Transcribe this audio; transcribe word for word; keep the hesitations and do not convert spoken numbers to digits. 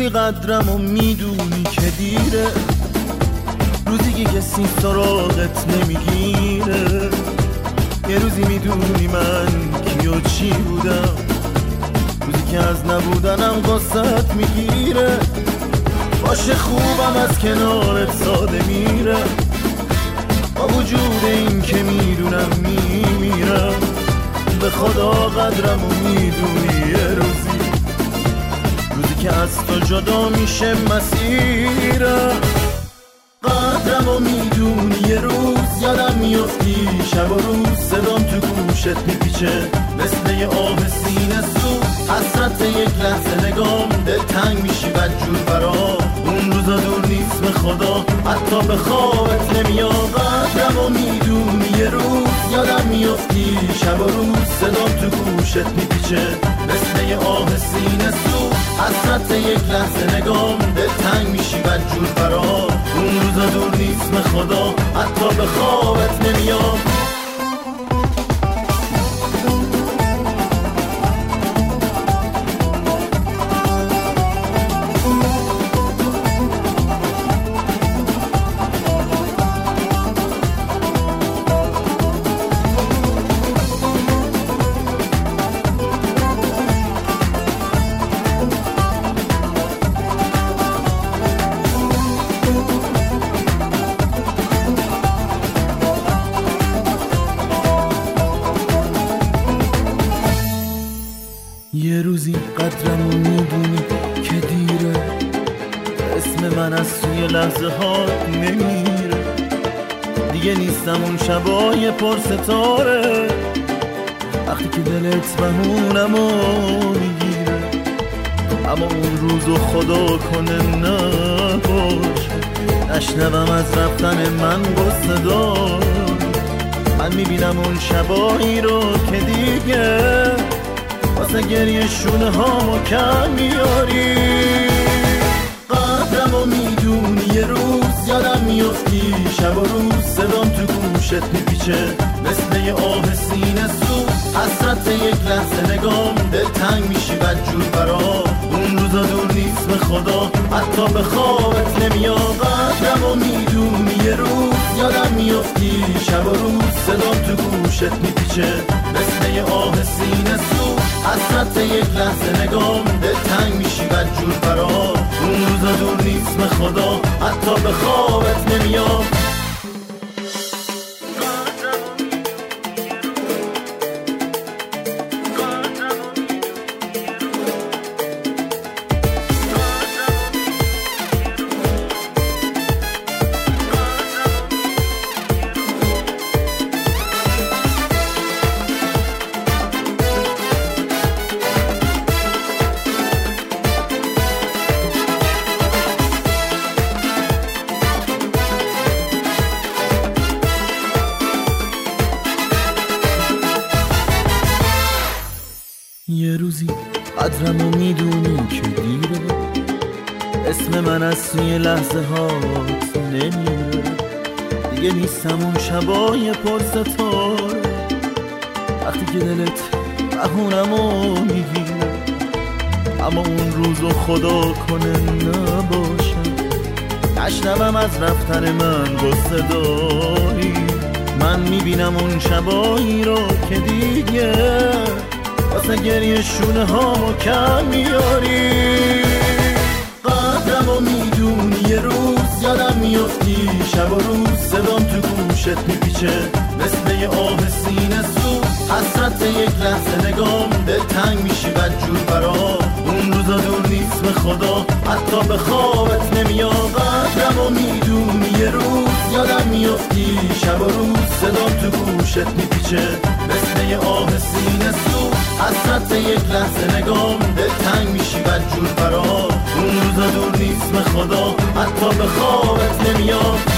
روزی قدرم و میدونی که دیره، روزی که کسی سراغت نمیگیره. یه روزی میدونی من کی و چی بودم، روزی که از نبودنم قصت میگیره. باشه خوبم از کنارت ساده میره، با وجود این که میدونم میمیرم. به خدا قدرم و میدونی یه روزی، روزی که از تو جدا میشه مسیرم. قدرم و میدونی یه روز یادم میفتی، شب و روز صدام تو گوشت میپیچه مثل یه آب سینه سوز. حسرت یک لحظه نگام دلتنگ میشی بدجور برا، اون روزا دور نیست به خدا حتی به خوابت نمیاد. قدرم و میدونی یه روز یادم میفتی، شب و روز صدام تو گوشت میپیچه مثل یه آب سینه سوز. حسرت یک لحظه نگام دلتنگ میشی بدجور برا، اون روزا دور نیست به خدا حتی به خوابت نمیاد. یه روزی قدرم رو میدونی که دیره، اسم من از توی لحظه هات نمیره. دیگه نیستم اون شبای پر ستاره، وقتی که دلت بهونم و میگیره. اما اون روزو خدا کنه نباش، نشنوم از رفتن من غصه دار. من میبینم اون شبایی رو که دیگه واسه گریه شونه هامو کم میاری. قدرم و میدونی یه روز یادم میفتی، شب و روز صدام تو گوشت میپیچه مثل یه آب سینه سوز. حسرت یک لحظه نگام دلتنگ میشی بدجور برا، اون روزا دور نیست به خدا حتی به خوابت نمیاد. قدرم و میدونی یه روز یادم میفتی، شب و روز صدام تو گوشت میپیچه مثل یه آب سینه سوز. حسرت یک لحظه نگام دلتنگ میشی بدجور برا، اون روزا دور نیست به خدا حتی به خوابت نمیاد. یه روزی قدرمو میدونی که دیره، اسم من از توی لحظه هات نمیره. دیگه نیستم اون شبای پر ستاره، وقتی که دلت بهونمو میگیره. اما اون روزو خدا کنه نباشه، نشنوم از رفتن من غصه داری. من میبینم اون شبایی رو که دیگه واسه گریه شونه هامو کم میاری. قدرم و میدونی یه روز یادم میفتی، شب و روز صدام تو گوشت میپیچه مثل یه آب سینه سوز. حسرت یک لحظه نگام دلتنگ میشی بدجور برا، اون روزا دور نیست به خدا حتی به خوابت نمیاد. قدرم و میدونی یه روز یادم میفتی، شب و روز صدام تو گوشت میپیچه مثل یه آب سینه سوز. حسرت یک لحظه نگام دلتنگ میشی بدجور برا، اون روزا دور نیست به خدا حتی به خوابت نمیاد.